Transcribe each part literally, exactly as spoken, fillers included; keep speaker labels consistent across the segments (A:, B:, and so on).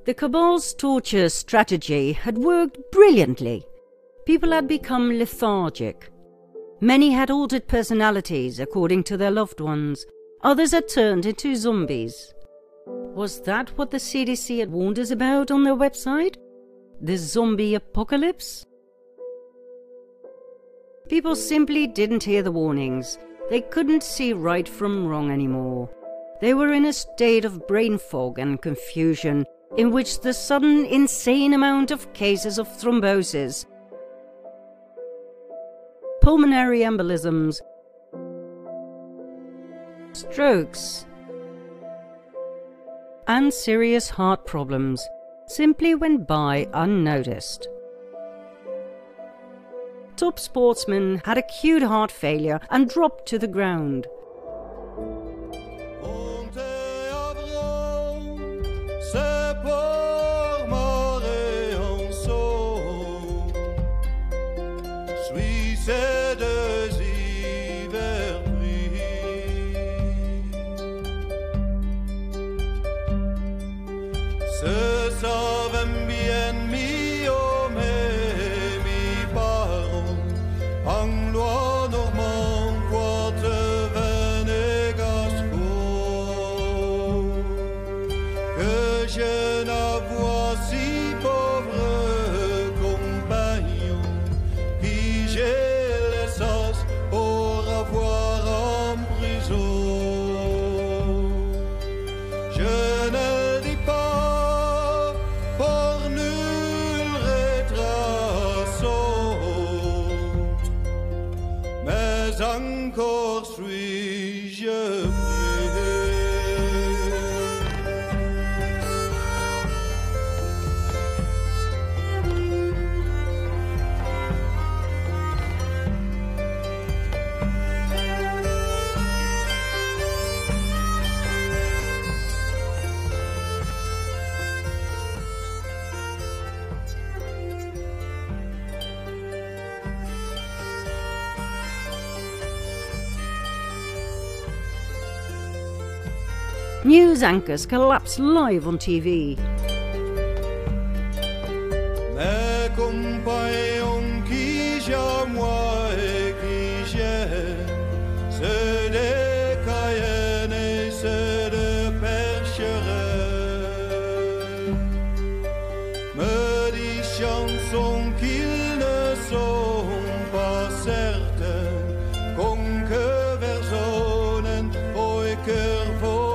A: The Cabal's torture strategy had worked brilliantly. People had become lethargic. Many had altered personalities according to their loved ones. Others had turned into zombies. Was that what the C D C had warned us about on their website? The zombie apocalypse? People simply didn't hear the warnings. They couldn't see right from wrong anymore. They were in a state of brain fog and confusion, in which the sudden insane amount of cases of thrombosis, pulmonary embolisms, strokes, and serious heart problems simply went by unnoticed. Top sportsmen had acute heart failure and dropped to the ground.
B: Encore suis-je prié.
A: News anchors collapsed live on T V.
B: Mes compagnons qui j'aime moi et qui j'aime, ceux des Cayennes et ceux de Percherel, me disent chansons qu'ils ne sont pas certains, qu'on que versonen, oi cœur vaut.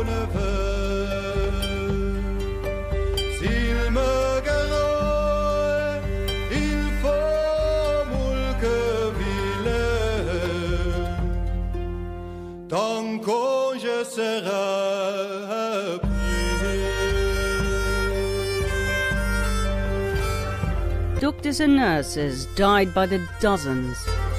B: Tant que je serai prié.
A: Doctors and nurses died by the dozens.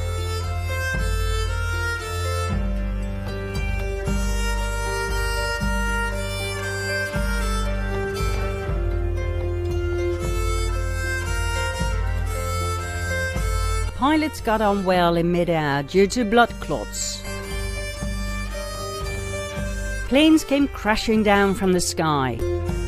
A: Pilots got unwell in mid-air due to blood clots. Planes came crashing down from the sky.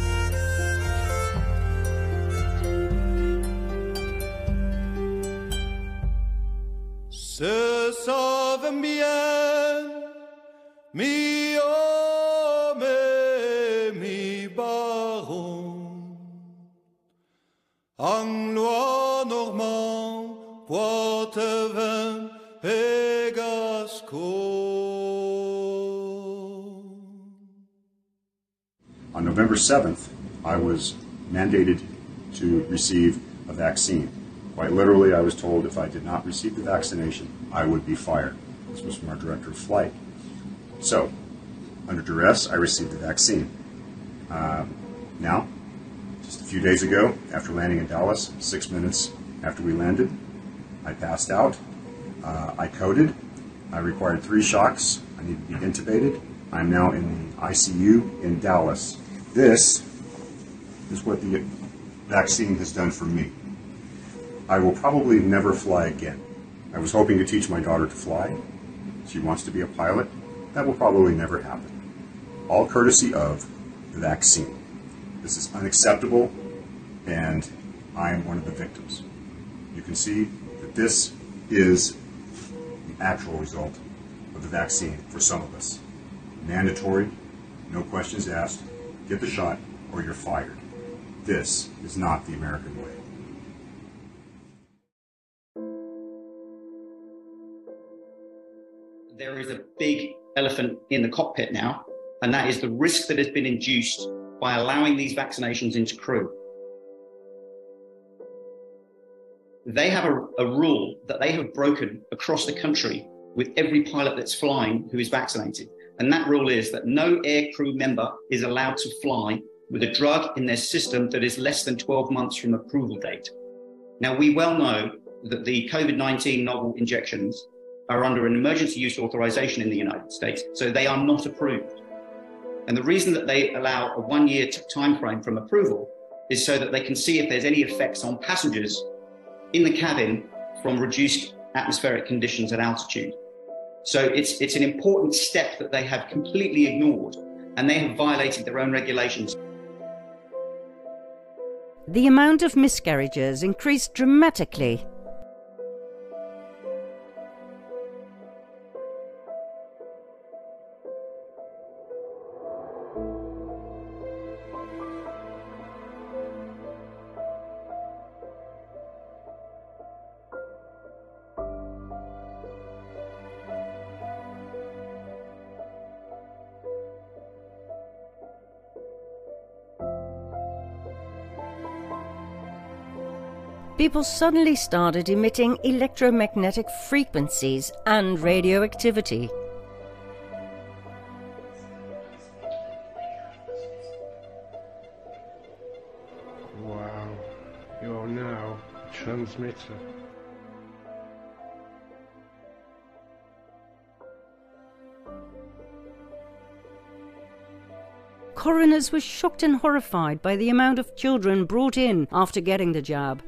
B: Se savent bien, mi homme et mi baron, anglois, normand, poitevin et gascon.
C: On November seventh, I was mandated to receive a vaccine. Quite literally, I was told if I did not receive the vaccination, I would be fired. This was from our director of flight. So, under duress, I received the vaccine. Uh, now, just a few days ago, after landing in Dallas, six minutes after we landed, I passed out. Uh, I coded. I required three shocks. I needed to be intubated. I'm now in the I C U in Dallas. This is what the vaccine has done for me. I will probably never fly again. I was hoping to teach my daughter to fly. She wants to be a pilot. That will probably never happen. All courtesy of the vaccine. This is unacceptable, and I am one of the victims. You can see that this is the actual result of the vaccine for some of us. Mandatory, no questions asked, get the shot or you're fired. This is not the American way.
D: There is a big elephant in the cockpit now, and that is the risk that has been induced by allowing these vaccinations into crew. They have a, a rule that they have broken across the country with every pilot that's flying who is vaccinated. And that rule is that no air crew member is allowed to fly with a drug in their system that is less than twelve months from approval date. Now, we well know that the COVID nineteen novel injections are under an emergency use authorization in the United States, so they are not approved. And the reason that they allow a one-year time frame from approval is so that they can see if there's any effects on passengers in the cabin from reduced atmospheric conditions at altitude. So it's, it's an important step that they have completely ignored, and they have violated their own regulations.
A: The amount of miscarriages increased dramatically. People suddenly started emitting electromagnetic frequencies and radioactivity.
E: Wow, you're now a transmitter.
A: Coroners were shocked and horrified by the amount of children brought in after getting the jab.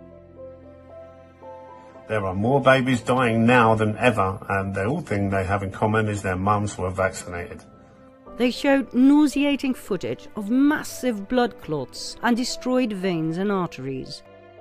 E: There are more babies dying now than ever, and the only thing they have in common is their mums were vaccinated.
A: They showed nauseating footage of massive blood clots and destroyed veins and arteries.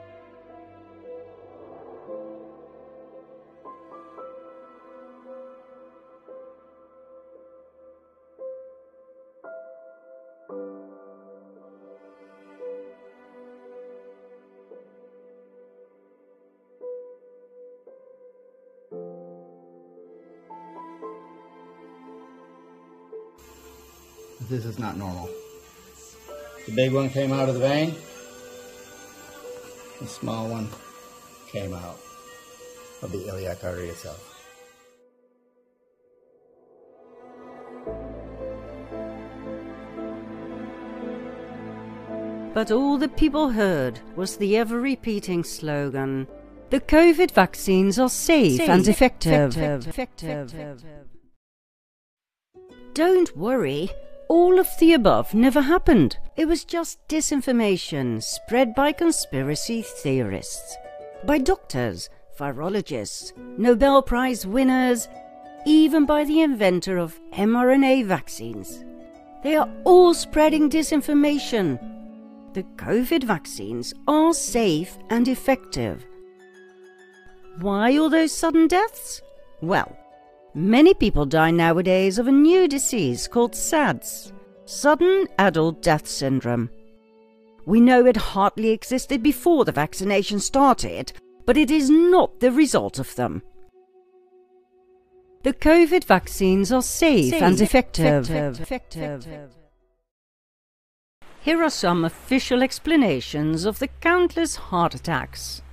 F: This is not normal. The big one came out of the vein. The small one came out of the iliac artery itself.
A: But all the people heard was the ever-repeating slogan, "The COVID vaccines are safe, safe and effective. effective. effective. effective. Don't worry. All of the above never happened. It was just disinformation spread by conspiracy theorists, by doctors, virologists, Nobel Prize winners, even by the inventor of mRNA vaccines. They are all spreading disinformation. The COVID vaccines are safe and effective. Why all those sudden deaths? Well, many people die nowadays of a new disease called SADS, Sudden Adult Death Syndrome. We know it hardly existed before the vaccination started, but it is not the result of them. The COVID vaccines are safe, safe and effective. effective. effective. Here are some official explanations of the countless heart attacks.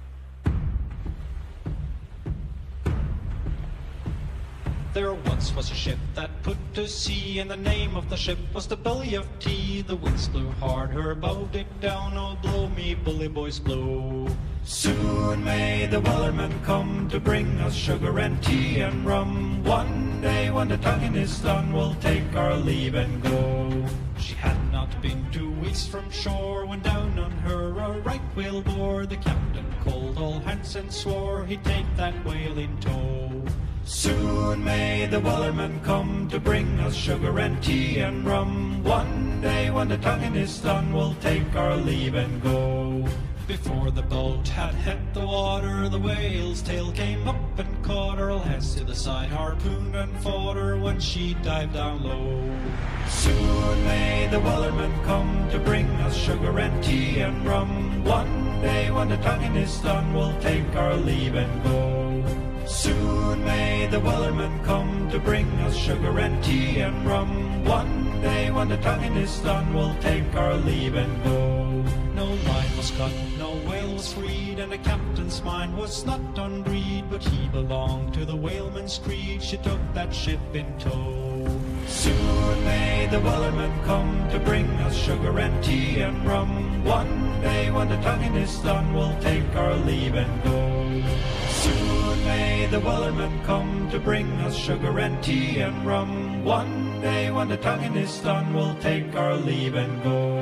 G: There once was a ship that put to sea, and the name of the ship was the Billy of Tea. The winds blew hard, her bow dipped down, oh blow me bully boys blow. Soon may the wellerman come to bring us sugar and tea and rum. One day when the tonguing is done, we'll take our leave and go. She had not been two weeks from shore when down on her a right whale bore. The captain called all hands and swore he'd take that whale in tow. Soon may the wellerman come to bring us sugar and tea and rum. One day when the tonguing is done, we'll take our leave and go. Before the boat had hit the water, the whale's tail came up and caught her. Heads to the side, harpooned and fought her when she dived down low. Soon may the wellerman come to bring us sugar and tea and rum. One day when the tonguing is done, we'll take our leave and go. Soon may the wellerman come to bring us sugar and tea and rum. One day when the tonguing is done, we'll take our leave and go. No line was cut, no whale was freed, and the captain's mind was not on greed, but he belonged to the whaleman's creed. She took that ship in tow. Soon may the wellerman come to bring us sugar and tea and rum. One day when the tonguing is done, we'll take our leave and go. Soon may the wellerman come to bring us sugar and tea and rum. One day when the tonguing is done, we'll take our leave and go.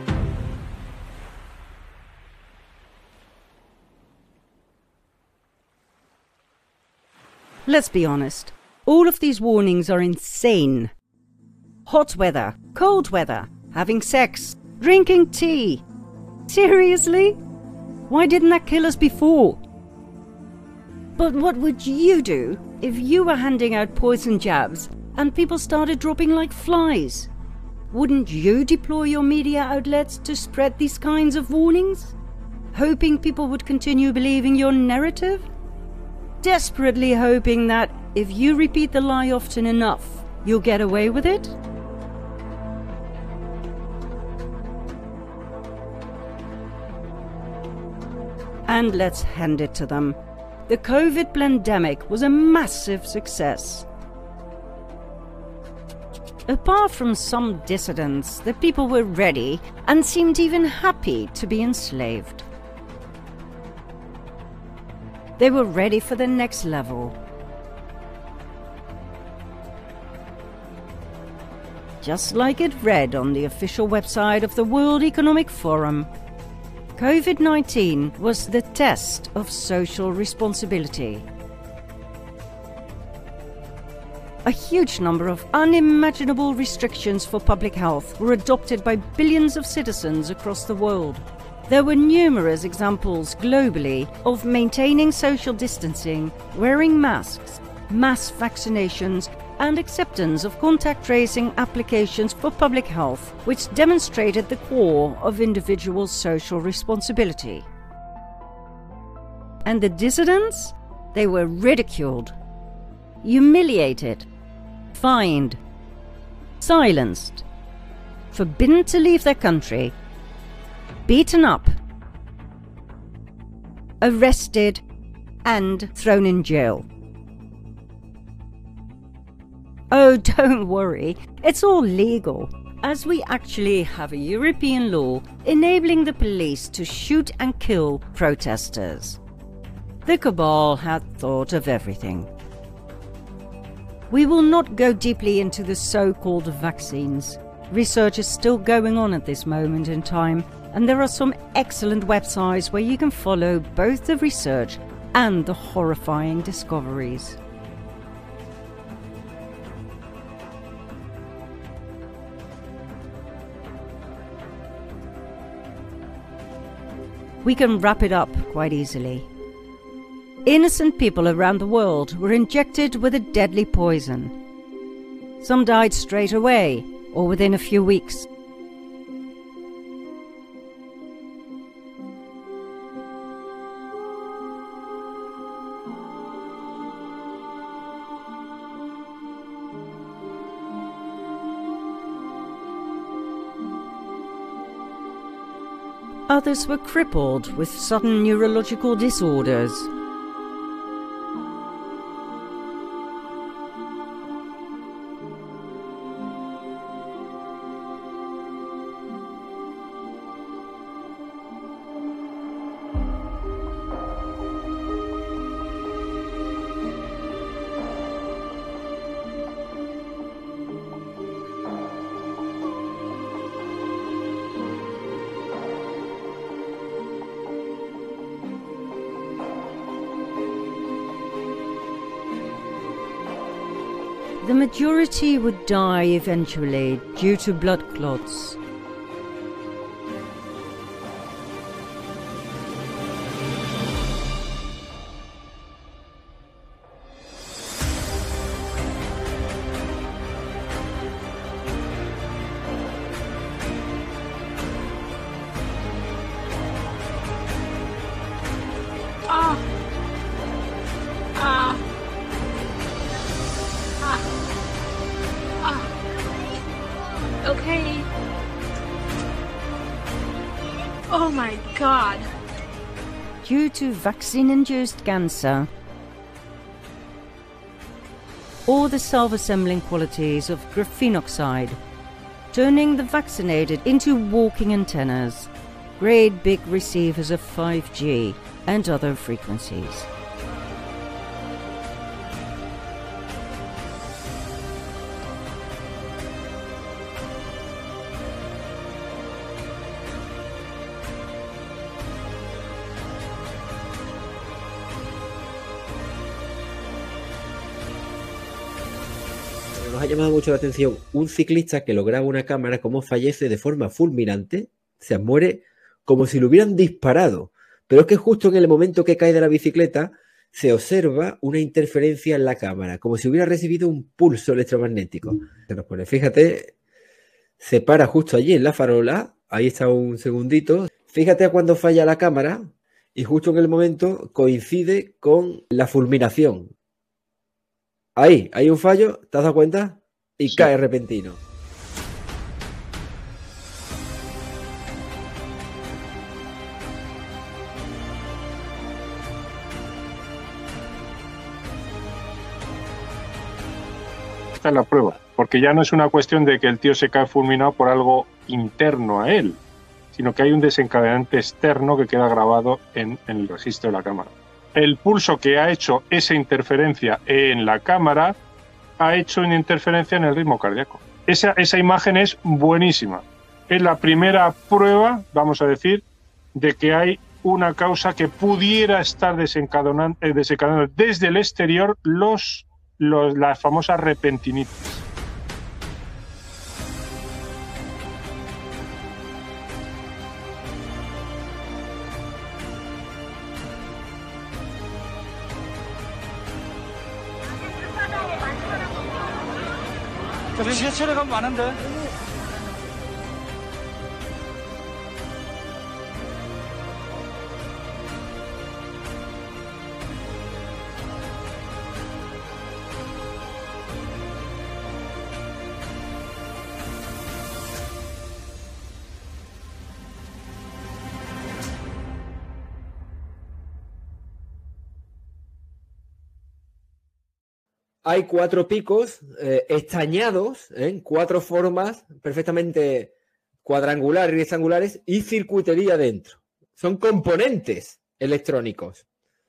A: Let's be honest, all of these warnings are insane. Hot weather, cold weather, having sex, drinking tea. Seriously? Why didn't that kill us before? But what would you do if you were handing out poison jabs and people started dropping like flies? Wouldn't you deploy your media outlets to spread these kinds of warnings? Hoping people would continue believing your narrative? Desperately hoping that if you repeat the lie often enough, you'll get away with it? And let's hand it to them. The COVID pandemic was a massive success. Apart from some dissidents, the people were ready and seemed even happy to be enslaved. They were ready for the next level. Just like it read on the official website of the World Economic Forum, COVID nineteen was the test of social responsibility. A huge number of unimaginable restrictions for public health were adopted by billions of citizens across the world. There were numerous examples globally of maintaining social distancing, wearing masks, mass vaccinations, and acceptance of contact tracing applications for public health, which demonstrated the core of individual social responsibility. And the dissidents? They were ridiculed, humiliated, fined, silenced, forbidden to leave their country, beaten up, arrested, and thrown in jail. Oh, don't worry, it's all legal, as we actually have a European law enabling the police to shoot and kill protesters. The cabal had thought of everything. We will not go deeply into the so-called vaccines. Research is still going on at this moment in time, and there are some excellent websites where you can follow both the research and the horrifying discoveries. We can wrap it up quite easily. Innocent people around the world were injected with a deadly poison. Some died straight away or within a few weeks. Others were crippled with sudden neurological disorders. the majority would die eventually due to blood clots.
H: Okay. Oh my God.
A: Due to vaccine-induced cancer or the self-assembling qualities of graphene oxide, turning the vaccinated into walking antennas, great big receivers of five G and other frequencies.
I: Nos ha llamado mucho la atención un ciclista que lo graba una cámara cómo fallece de forma fulminante, o sea, muere como si lo hubieran disparado, pero es que justo en el momento que cae de la bicicleta se observa una interferencia en la cámara, como si hubiera recibido un pulso electromagnético. Se nos pone, fíjate, se para justo allí en la farola, ahí está un segundito, fíjate a cuando falla la cámara y justo en el momento coincide con la fulminación. Ahí, hay un fallo, ¿te has dado cuenta? Y sí, cae repentino.
J: Esta es la prueba, porque ya no es una cuestión de que el tío se cae fulminado por algo interno a él, sino que hay un desencadenante externo que queda grabado en, en el registro de la cámara. El pulso que ha hecho esa interferencia en la cámara ha hecho una interferencia en el ritmo cardíaco. Esa, esa imagen es buenísima. Es la primera prueba, vamos a decir, de que hay una causa que pudiera estar desencadenando, eh, desencadenando desde el exterior los, los, las famosas repentinitis.
K: 체력은 많은데.
I: Hay cuatro picos eh, estañados en ¿eh? cuatro formas perfectamente cuadrangulares y rectangulares y circuitería dentro. Son componentes electrónicos.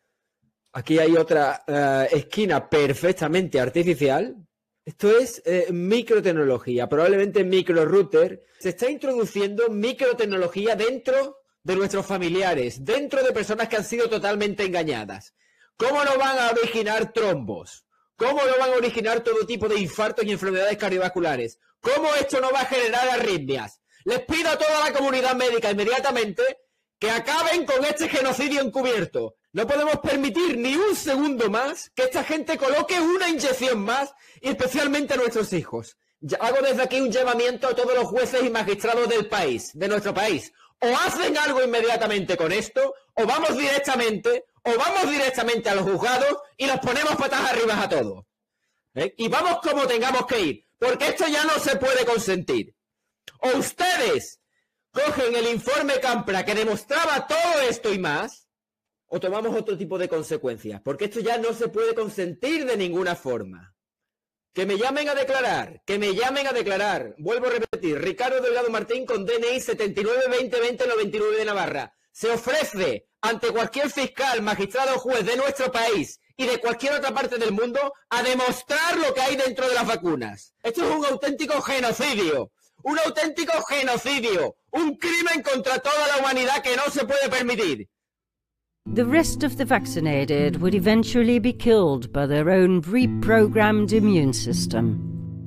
I: Aquí hay otra eh, esquina perfectamente artificial. Esto es eh, microtecnología, probablemente microrouter. Se está introduciendo microtecnología dentro de nuestros familiares, dentro de personas que han sido totalmente engañadas. ¿Cómo no van a originar trombos? ¿Cómo no van a originar todo tipo de infartos y enfermedades cardiovasculares? ¿Cómo esto no va a generar arritmias? Les pido a toda la comunidad médica inmediatamente que acaben con este genocidio encubierto. No podemos permitir ni un segundo más que esta gente coloque una inyección más, y especialmente a nuestros hijos. Hago desde aquí un llamamiento a todos los jueces y magistrados del país, de nuestro país. O hacen algo inmediatamente con esto, o vamos directamente... O vamos directamente a los juzgados y los ponemos patas arriba a todos. ¿Eh? Y vamos como tengamos que ir, porque esto ya no se puede consentir. O ustedes cogen el informe Campra que demostraba todo esto y más, o tomamos otro tipo de consecuencias, porque esto ya no se puede consentir de ninguna forma. Que me llamen a declarar, que me llamen a declarar. Vuelvo a repetir, Ricardo Delgado Martín con D N I setenta y nueve veinte veinte noventa y nueve de Navarra. Se ofrece ante cualquier fiscal, magistrado o juez de nuestro país y de cualquier otra parte del mundo a demostrar lo que hay dentro de las vacunas. Esto es un auténtico genocidio, un auténtico genocidio, un crimen contra toda la humanidad que no se puede permitir.
A: The rest of the vaccinated would eventually be killed by their own reprogrammed immune system.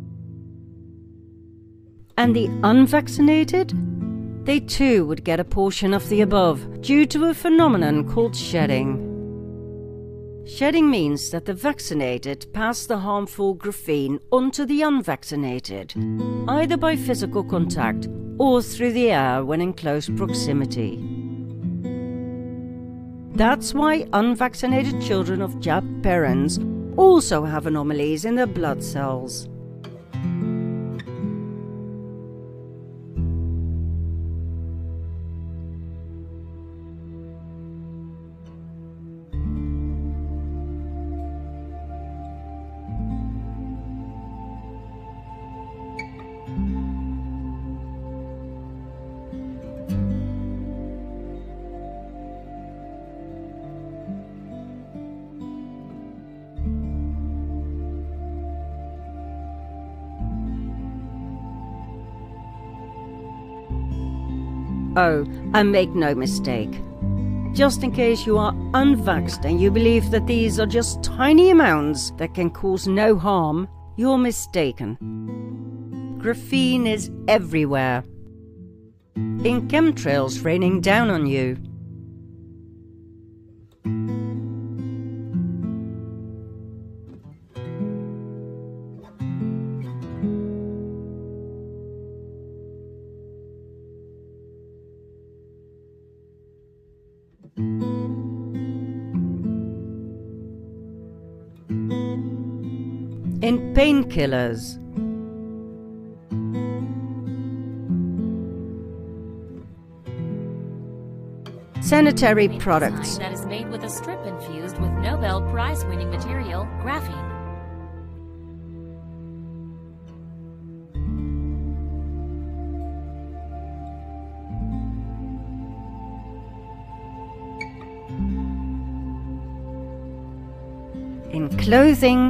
A: And the unvaccinated? They too would get a portion of the above due to a phenomenon called shedding. Shedding means that the vaccinated pass the harmful graphene onto the unvaccinated, either by physical contact or through the air when in close proximity. That's why unvaccinated children of jabbed parents also have anomalies in their blood cells. Oh, and make no mistake. Just in case you are unvaxxed and you believe that these are just tiny amounts that can cause no harm, you're mistaken. Graphene is everywhere. In chemtrails raining down on you. In painkillers. Sanitary products.
K: That is made with a strip infused with Nobel Prize-winning material, graphene.
A: In clothing,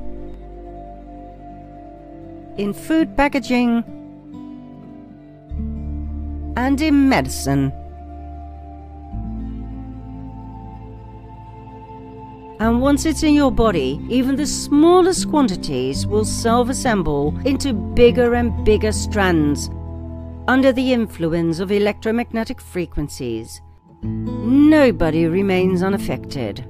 A: in food packaging, and in medicine. And once it's in your body, even the smallest quantities will self-assemble into bigger and bigger strands under the influence of electromagnetic frequencies. Nobody remains unaffected.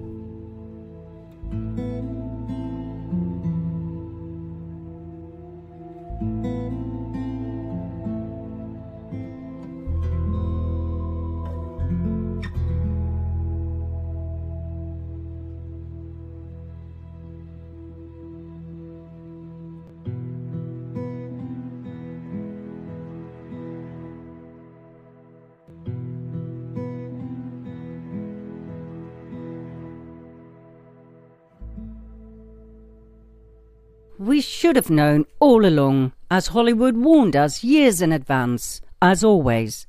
A: We should have known all along, as Hollywood warned us years in advance, as always.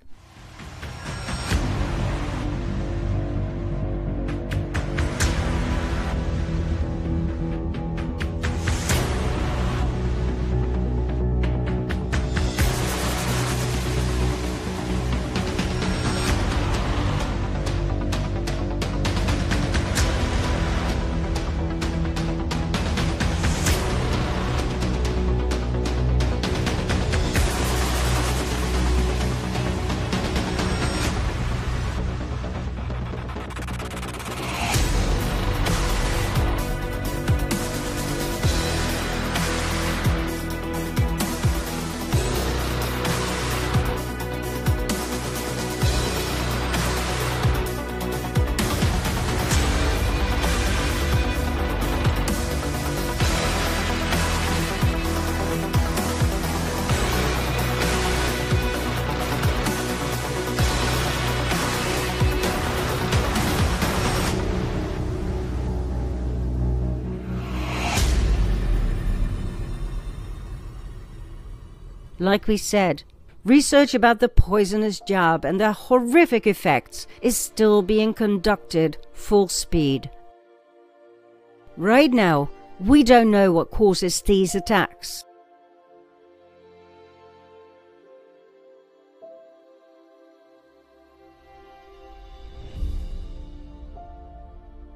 A: Like we said, research about the poisonous jab and their horrific effects is still being conducted full speed. Right now, we don't know what causes these attacks.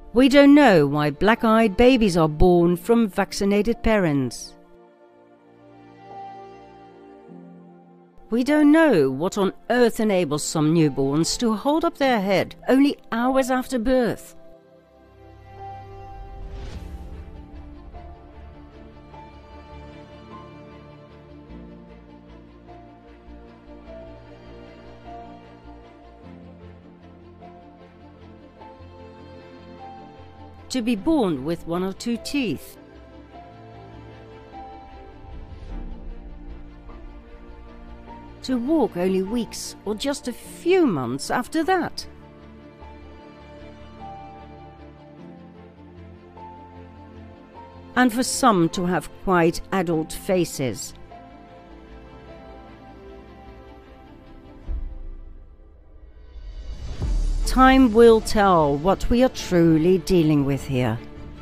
A: We don't know why black-eyed babies are born from vaccinated parents. We don't know what on earth enables some newborns to hold up their head only hours after birth. To be born with one or two teeth. To walk only weeks or just a few months after that. And for some to have quite adult faces. Time will tell what we are truly dealing with here.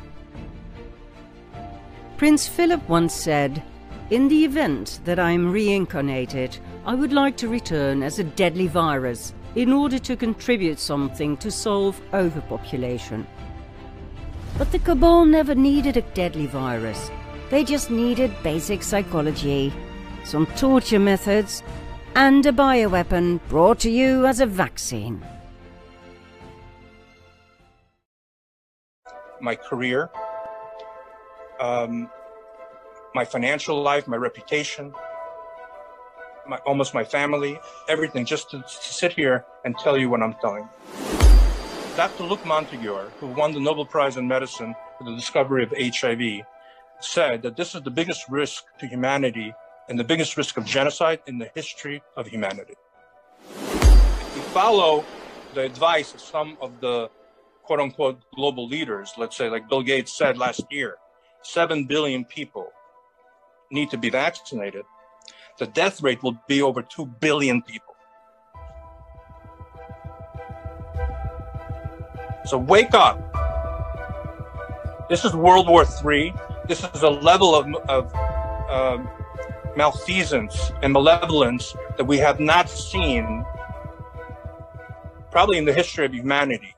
A: Prince Philip once said, "In the event that I am reincarnated, I would like to return as a deadly virus in order to contribute something to solve overpopulation." But the Cabal never needed a deadly virus. They just needed basic psychology, some torture methods, and a bioweapon brought to you as a vaccine.
L: My career, um, my financial life, my reputation, my, almost my family, everything, just to, to sit here and tell you what I'm telling. Doctor Luc Montagnier, who won the Nobel Prize in Medicine for the discovery of H I V, said that this is the biggest risk to humanity and the biggest risk of genocide in the history of humanity. If you follow the advice of some of the quote-unquote global leaders, let's say like Bill Gates said last year, seven billion people need to be vaccinated, the death rate will be over two billion people. So wake up. This is World War Three. This is a level of, of uh, malfeasance and malevolence that we have not seen probably in the history of humanity.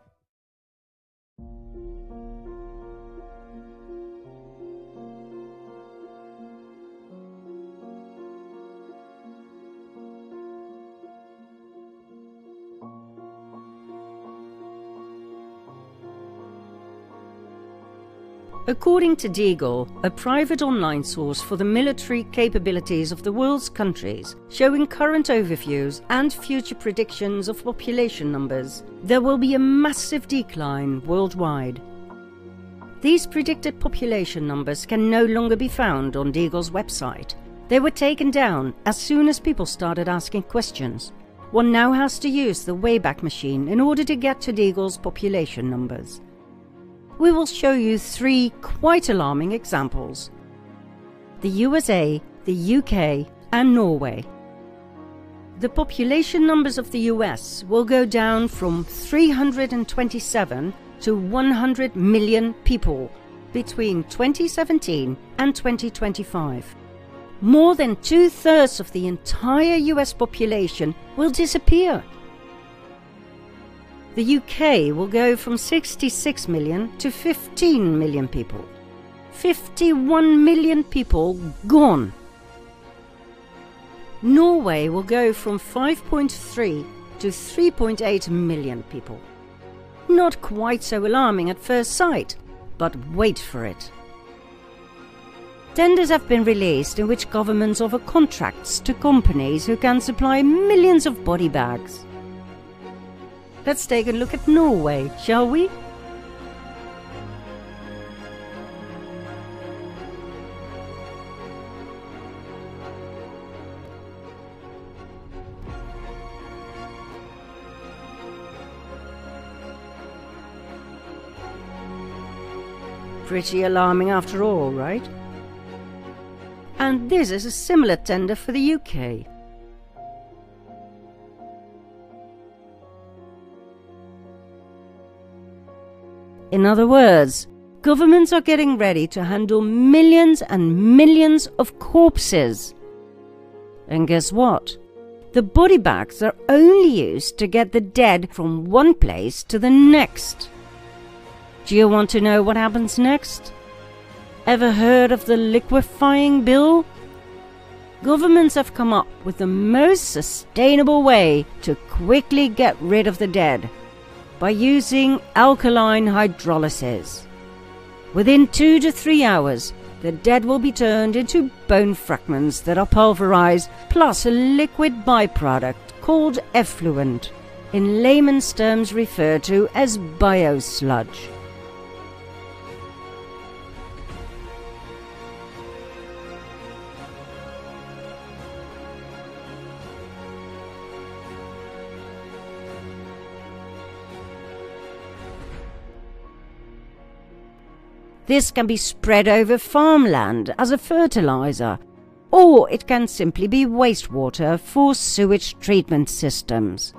A: According to Deagle, a private online source for the military capabilities of the world's countries, showing current overviews and future predictions of population numbers, there will be a massive decline worldwide. These predicted population numbers can no longer be found on Deagle's website. They were taken down as soon as people started asking questions. One now has to use the Wayback Machine in order to get to Deagle's population numbers. We will show you three quite alarming examples: the U S A, the U K, and Norway. The population numbers of the U S will go down from three hundred twenty-seven to one hundred million people between twenty seventeen and twenty twenty-five. More than two-thirds of the entire U S population will disappear. The U K will go from sixty-six million to fifteen million people. fifty-one million people gone. Norway will go from five point three to three point eight million people. Not quite so alarming at first sight, but wait for it. Tenders have been released in which governments offer contracts to companies who can supply millions of body bags. Let's take a look at Norway, shall we? Pretty alarming after all, right? And this is a similar tender for the U K. In other words, governments are getting ready to handle millions and millions of corpses. And guess what? The body bags are only used to get the dead from one place to the next. Do you want to know what happens next? Ever heard of the liquefying bill? Governments have come up with the most sustainable way to quickly get rid of the dead by using alkaline hydrolysis. Within two to three hours, the dead will be turned into bone fragments that are pulverized, plus a liquid byproduct called effluent, in layman's terms referred to as biosludge. This can be spread over farmland as a fertilizer, or it can simply be wastewater for sewage treatment systems.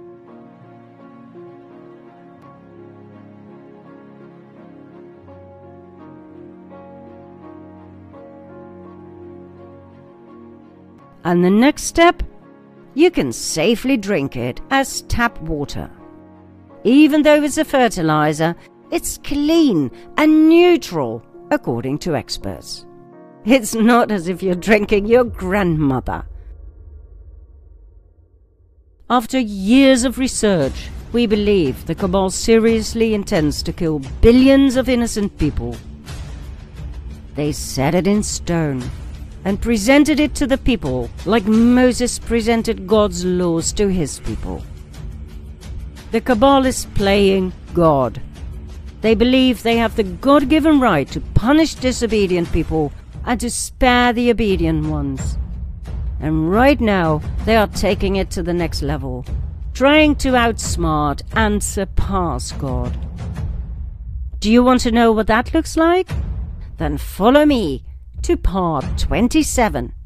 A: And the next step? You can safely drink it as tap water. Even though it's a fertilizer, it's clean and neutral, according to experts. It's not as if you're drinking your grandmother. After years of research, we believe the Cabal seriously intends to kill billions of innocent people. They set it in stone and presented it to the people like Moses presented God's laws to his people. The Cabal is playing God. They believe they have the God-given right to punish disobedient people and to spare the obedient ones. And right now, they are taking it to the next level, trying to outsmart and surpass God. Do you want to know what that looks like? Then follow me to part twenty-seven.